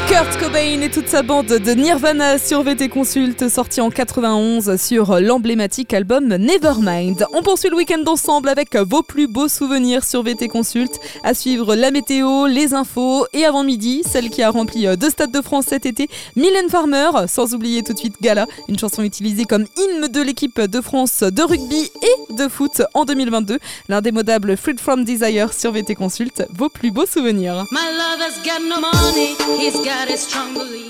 Kurt Cobain et toute sa bande de Nirvana sur VT Consult, sorti en 91 sur l'emblématique album Nevermind. On poursuit le week-end ensemble avec vos plus beaux souvenirs sur VT Consult. À suivre la météo, les infos et avant midi, celle qui a rempli 2 stades de France cet été, Mylène Farmer, sans oublier tout de suite Gala, une chanson utilisée comme hymne de l'équipe de France de rugby et de foot en 2022. L'indémodable Freed From Desire sur VT Consult, vos plus beaux souvenirs. My lover's got no money, he's got his strong belief.